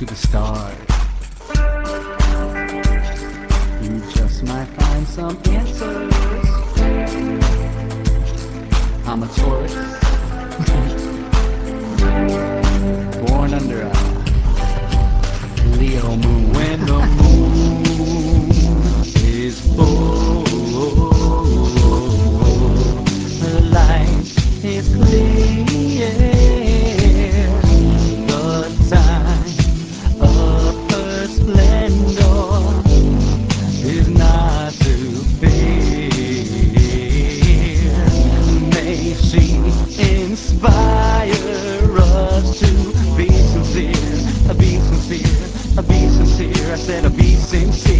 to the stars. You just might find some answers. I'm a Taurus, born under a Leo moon. When the moon is full, the light is clear. The time of her splendor is not to fear. May she inspire us to be sincere, be sincere, be sincere. I said, be sincere.